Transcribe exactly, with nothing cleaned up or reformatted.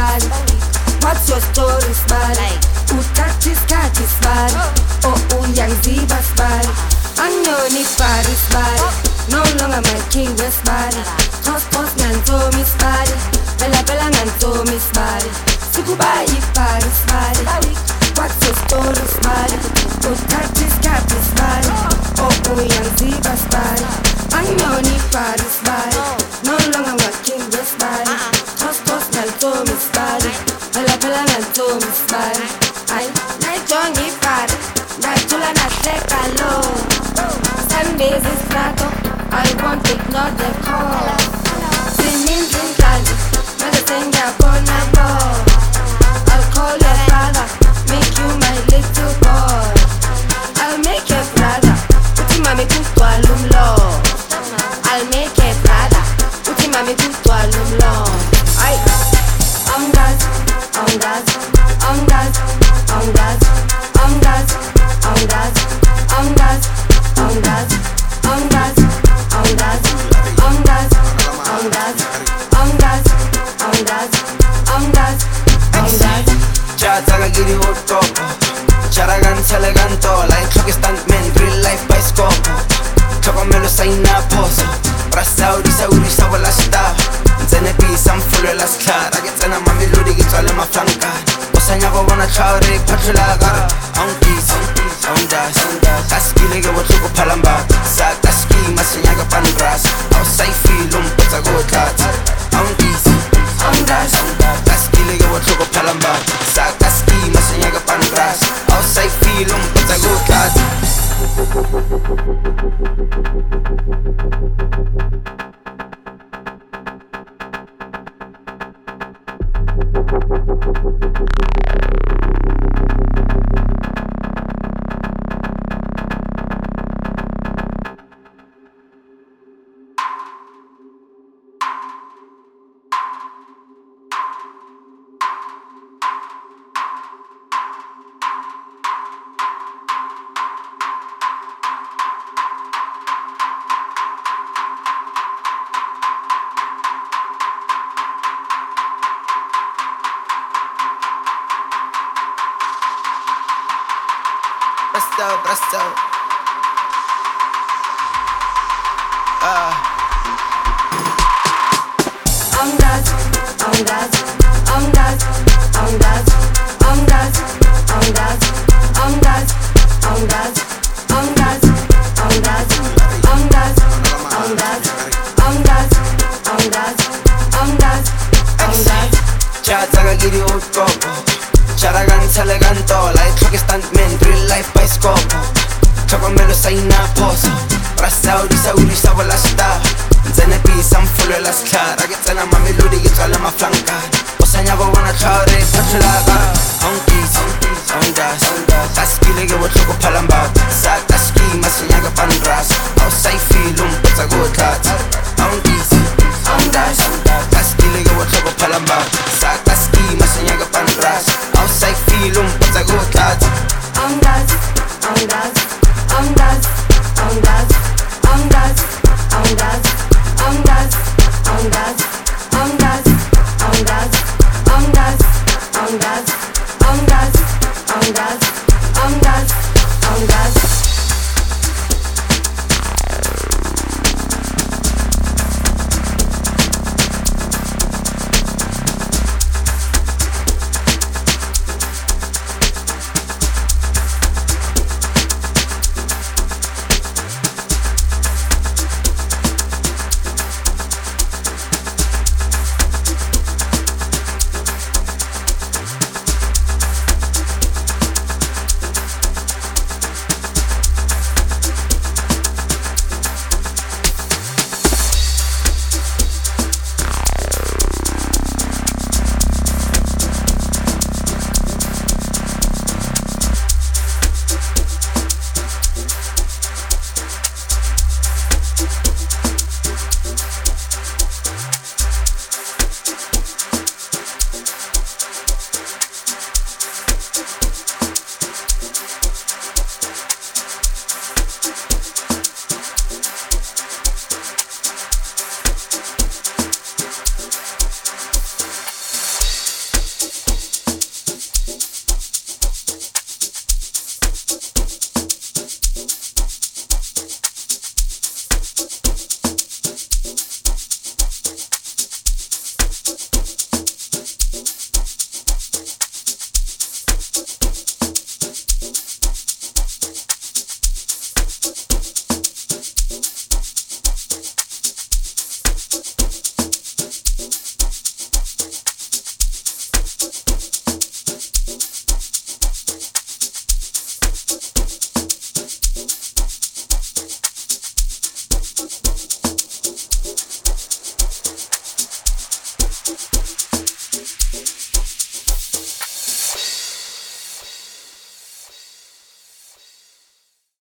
Spali? What's your story, Spali? Uthatha isikhathi Spali? Oh uyangiziba Spali? Angiyona ibhari Spali, no longer my king weSpali. Toss toss ngantomi Spali, phela phela ngantomi Spali. Sikuba ibhari Spali. What's your story Spali? Uthatha isikhathi Spali? Oh uyangiziba Spali? Angiyona ibhari Spali, no longer my king weSpali. Toss toss ngantomi Spali, phela phela ngantomi Spali. Ay nayijonga ibhari, ndathula nahleka lo. Sundays is trato, I won't ignore the call. Singing Zinkali, manje sengiyabona bo. I'll call your father, make you my little boy. I'll make your brother, uthi mami kugcwala umlomo. I'll make a brother, uthi mami kugcwala umlomo. Ay, I'm gas, I'm gas, I'm gas, I'm gas, I'm gas, I'm gas, I'm gas, I'm gas, I'm gas, I'm gas, I'm gas, I'm gas, I'm gas, I'm gas, I'm gas, I'm gas. Chataga giri wotopo, charagan seleganto, like truck stuntman, real life bioscope. Chapa melo sa inaposo, brasaudi saudi sa wala sta. Nzene pisa mfulo la skara, getsena mamelodi gitswale maflanka. Osanya go bona chawre patula gara, on peace, on das. Kaskile ge wotloko palamba, sa kaski masenya ga pandras. Au sai filum putsa go tlats. On peace, on das. Kaskile ge wotloko palamba, sa kaski masenya ga pandras. Au sai filum putsa go tlats. Presto, presto. Uh. I'm gas, I'm gas, I'm gas, I'm gas, I'm gas, I'm gas, I'm gas, I'm gas, I'm gas, I'm gas, I'm gas, I'm gas, I'm gas, I'm gas, I'm gas, I'm gas. Chataga giri wotopo, charagan seleganto, like truck stuntman, real life bioscope. Chapa melo sa inaposo, brasaudi saudi sa wala sta. Nzene pisa mfulo la skara, getsena mamelodi gitswale maflanka. Osanya go bona chawre patula gara, on peace, on das. Kaskile ge wotloko palamba, sa kaski masenya ga pandras. Au sai filum putsa go tlats. On peace, on das. Kaskile ge wotloko palamba, sa kaski masenya ga pandras. Au sai filum putsa go tlats. I'm gas, I'm gas, I'm gas, I'm gas, I'm gas, I'm gas, I'm gas, I'm gas, I'm gas, I'm gas, I'm gas, I'm gas.